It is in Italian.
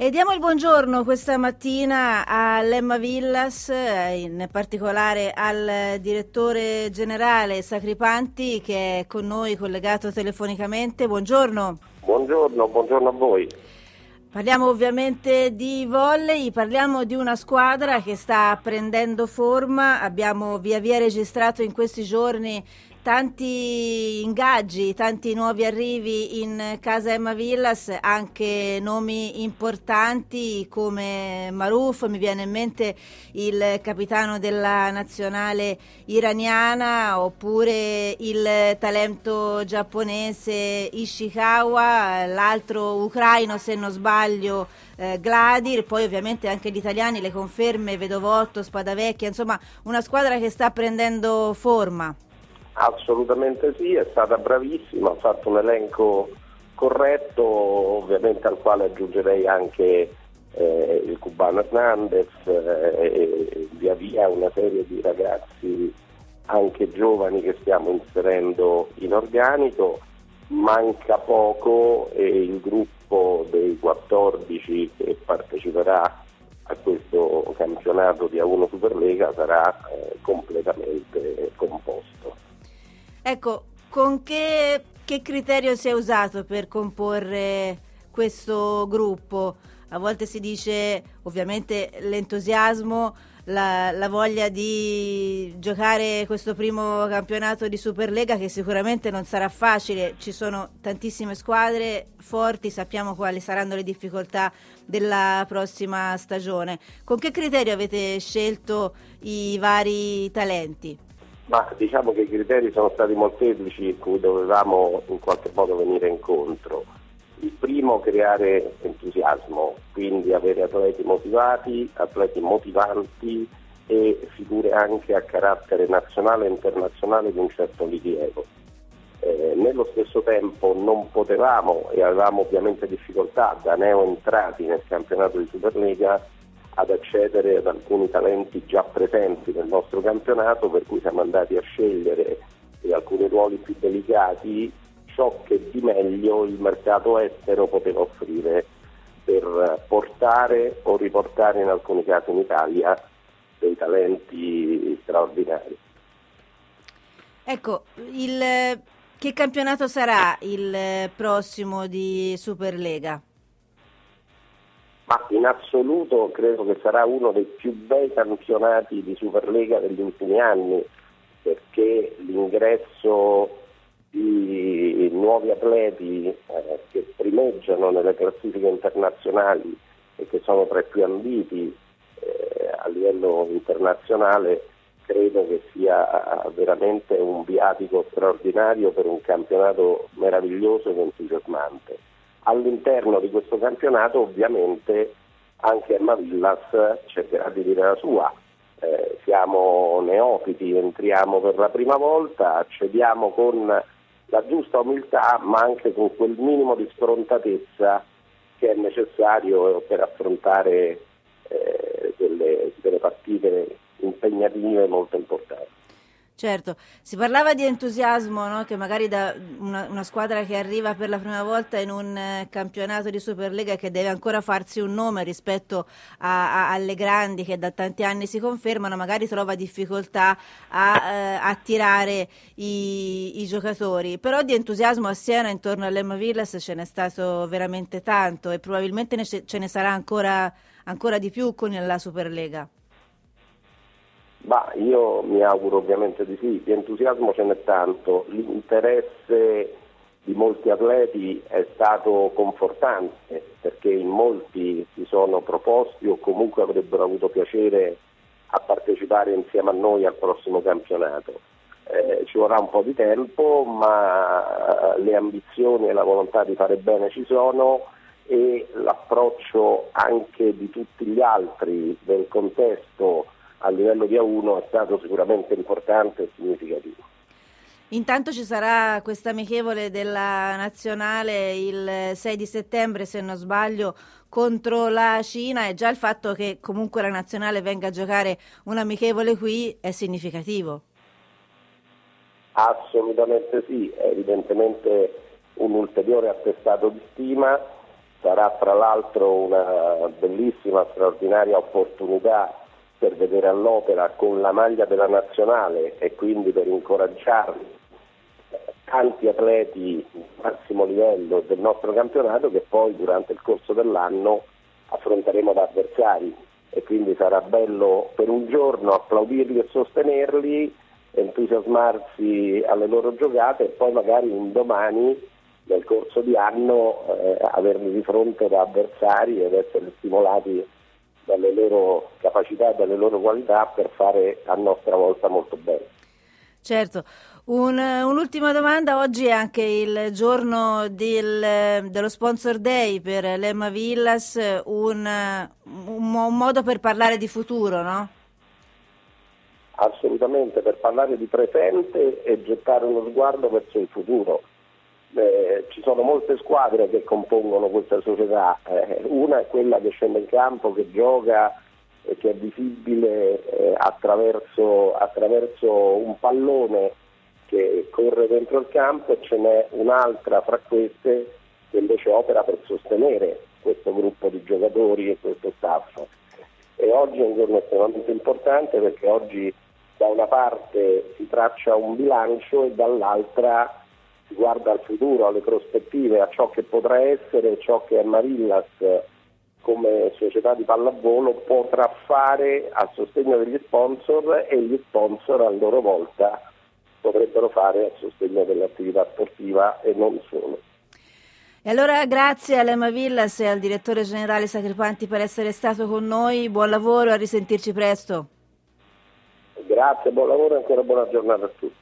E diamo il buongiorno questa mattina all'Emma Villas, in particolare al direttore generale Sacripanti che è con noi collegato telefonicamente. Buongiorno. Buongiorno a voi. Parliamo ovviamente di volley, parliamo di una squadra che sta prendendo forma. Abbiamo via via registrato in questi giorni tanti ingaggi, tanti nuovi arrivi in casa Emma Villas, anche nomi importanti come Maruf, mi viene in mente il capitano della nazionale iraniana, oppure il talento giapponese Ishikawa, l'altro ucraino se non sbaglio Gladir, poi ovviamente anche gli italiani, le conferme Vedovotto, Spadavecchia, insomma una squadra che sta prendendo forma. Assolutamente sì, è stata bravissima, ha fatto un elenco corretto, ovviamente al quale aggiungerei anche il cubano Hernandez e via via una serie di ragazzi anche giovani che stiamo inserendo in organico. Manca poco e il gruppo dei 14 che parteciperà a questo campionato di A1 Superlega sarà completamente composto. Ecco, con che criterio si è usato per comporre questo gruppo? A volte si dice ovviamente l'entusiasmo, la voglia di giocare questo primo campionato di Superlega che sicuramente non sarà facile, ci sono tantissime squadre forti, sappiamo quali saranno le difficoltà della prossima stagione. Con che criterio avete scelto i vari talenti? Ma diciamo che i criteri sono stati molteplici cui dovevamo in qualche modo venire incontro. Il primo, creare entusiasmo, quindi avere atleti motivati, atleti motivanti e figure anche a carattere nazionale e internazionale di un certo rilievo. Nello stesso tempo non potevamo e avevamo ovviamente difficoltà da neoentrati nel campionato di Superlega ad accedere ad alcuni talenti già presenti nel nostro campionato, per cui siamo andati a scegliere in alcuni ruoli più delicati ciò che di meglio il mercato estero poteva offrire per portare o riportare in alcuni casi in Italia dei talenti straordinari. Ecco, che campionato sarà il prossimo di Superlega? Ma in assoluto credo che sarà uno dei più bei campionati di Superlega degli ultimi anni, perché l'ingresso di nuovi atleti che primeggiano nelle classifiche internazionali e che sono tra i più ambiti a livello internazionale credo che sia veramente un viatico straordinario per un campionato meraviglioso ed entusiasmante. All'interno di questo campionato ovviamente anche Emma Villas cercherà di dire la sua. Siamo neofiti, entriamo per la prima volta, accediamo con la giusta umiltà ma anche con quel minimo di sfrontatezza che è necessario per affrontare delle partite impegnative molto importanti. Certo, si parlava di entusiasmo, no? Che magari da una squadra che arriva per la prima volta in un campionato di Superlega che deve ancora farsi un nome rispetto alle grandi che da tanti anni si confermano, magari trova difficoltà a attirare i giocatori, però di entusiasmo a Siena intorno all'Emma Villas ce n'è stato veramente tanto e probabilmente ce ne sarà ancora di più con la Superlega. Ma io mi auguro ovviamente di sì, di entusiasmo ce n'è tanto, l'interesse di molti atleti è stato confortante perché in molti si sono proposti o comunque avrebbero avuto piacere a partecipare insieme a noi al prossimo campionato. Ci vorrà un po' di tempo, ma le ambizioni e la volontà di fare bene ci sono e l'approccio anche di tutti gli altri del contesto a livello di A1 è stato sicuramente importante e significativo. Intanto ci sarà questa amichevole della nazionale il 6 di settembre, se non sbaglio, contro la Cina e già il fatto che comunque la nazionale venga a giocare un'amichevole qui è significativo. Assolutamente sì, è evidentemente un ulteriore attestato di stima sarà tra l'altro una bellissima, straordinaria opportunità per vedere all'opera con la maglia della nazionale e quindi per incoraggiare tanti atleti di massimo livello del nostro campionato che poi durante il corso dell'anno affronteremo da avversari, e quindi sarà bello per un giorno applaudirli e sostenerli, entusiasmarsi alle loro giocate e poi magari un domani nel corso di anno averli di fronte da avversari ed essere stimolati dalle loro capacità e dalle loro qualità per fare a nostra volta molto bene. Certo. Un'ultima domanda: oggi è anche il giorno dello Sponsor Day per l'Emma Villas, un modo per parlare di futuro, no? Assolutamente, per parlare di presente e gettare uno sguardo verso il futuro. Ci sono molte squadre che compongono questa società, una è quella che scende in campo, che gioca e che è visibile attraverso un pallone che corre dentro il campo, e ce n'è un'altra fra queste che invece opera per sostenere questo gruppo di giocatori e questo staff. E oggi è un giorno estremamente importante perché oggi da una parte si traccia un bilancio e dall'altra si guarda al futuro, alle prospettive, a ciò che potrà essere, ciò che Emma Villas come società di pallavolo potrà fare a sostegno degli sponsor, e gli sponsor a loro volta potrebbero fare a sostegno dell'attività sportiva e non solo. E allora grazie all'Emma Villas e al direttore generale Sacripanti per essere stato con noi, buon lavoro, a risentirci presto. Grazie, buon lavoro e ancora buona giornata a tutti.